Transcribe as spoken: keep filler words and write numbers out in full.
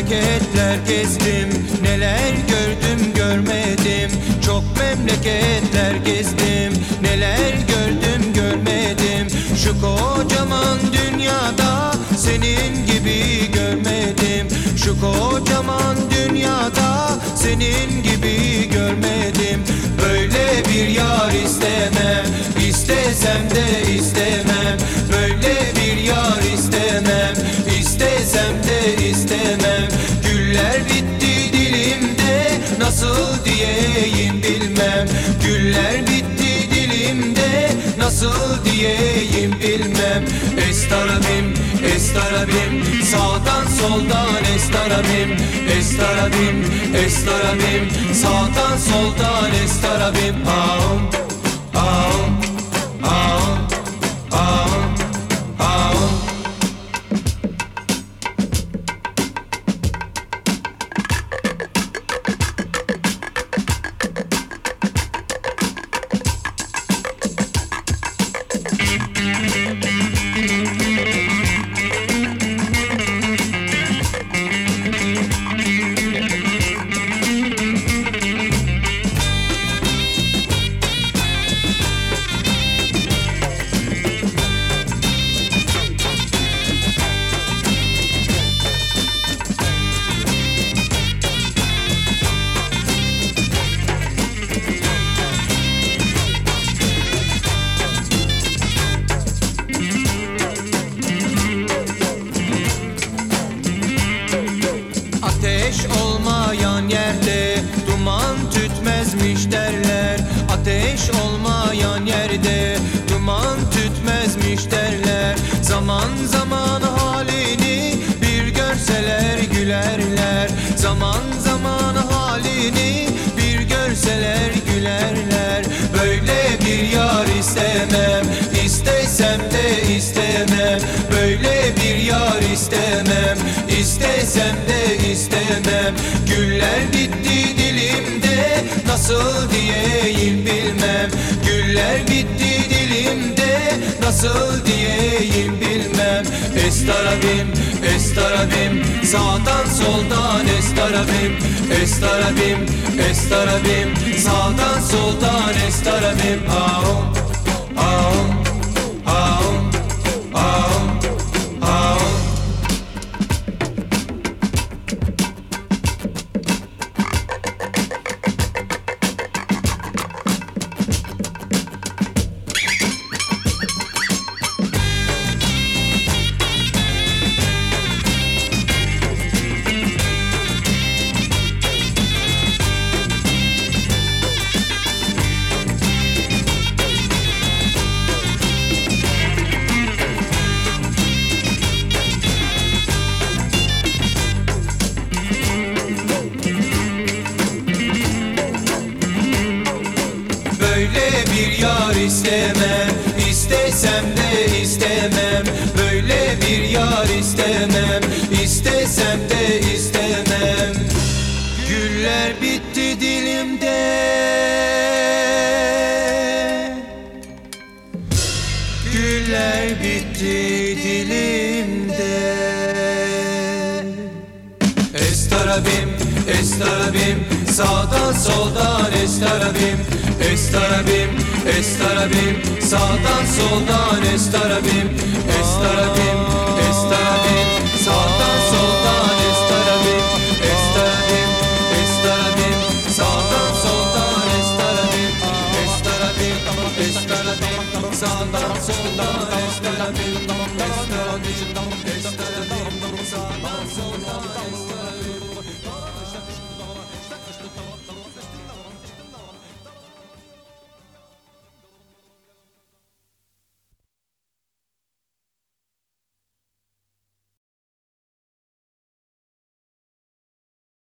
memleketler gezdim, neler gördüm görmedim. Çok memleketler gezdim, neler gördüm görmedim. Şu kocaman dünyada senin gibi görmedim. Şu kocaman dünyada senin gibi görmedim. Böyle bir yar istemem, istesem de istemem. Böyle bir yar istemem, istesem de istemem. Güller bitti dilimde, nasıl diyeyim bilmem. Güller bitti dilimde, nasıl diyeyim bilmem. Estarabim, estarabim, sağdan soldan estarabim. Estarabim, estarabim, sağdan soldan estarabim. Ağam, ağam, ağam, ağam, ağam. Ateş olmayan yerde duman tütmezmiş derler. Ateş olmayan yerde duman tütmezmiş derler. Zaman zaman halini bir görseler gülerler. Zaman zaman halini bir görseler gülerler. Böyle bir yar istemem, istesem de istemem. Böyle bir yar istemem, istesem de istemem. Güller bitti dilimde, nasıl diyeyim bilmem. Güller bitti dilimde, nasıl diyeyim bilmem. Estarabim, estarabim, sağdan soldan estarabim. Estarabim, estarabim, sağdan soldan estarabim. Ağam, ağam, ağam, ağam, ağam. Böyle bir yar istemem, istesem de istemem. Böyle bir yar istemem, istesem de istemem. Güller bitti dilimde, güller bitti dilimde. Estarabim, estarabim, sağdan soldan estarabim. Estarabim, estarabim, sağdan soldan estarabim. Estarabim, estarabim, sağdan soldan estarabim. Estarabim, estarabim, sağdan soldan estarabim. Estarabim, estarabim, sağdan soldan estarabim. Estarabim, estarabim.